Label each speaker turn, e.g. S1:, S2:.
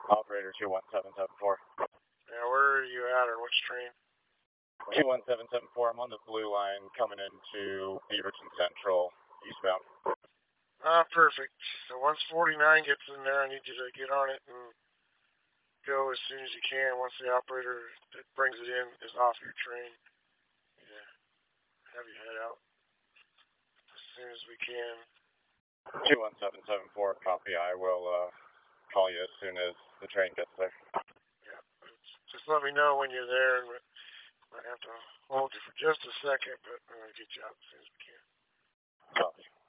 S1: Operator 21774.
S2: Yeah, where are you at, or which train?
S1: 21774, I'm on the blue line coming into Beaverton Central, eastbound.
S2: Perfect. So once 49 gets in there, I need you to get on it and go as soon as you can. Once the operator that brings it in is off your train, yeah, have you head out as soon as we can.
S1: 21774, copy. I will call you as soon as the train gets there.
S2: Yeah, just let me know when you're there. I have to hold you for just a second, but I'm going to get you out as soon as we can.
S1: Copy.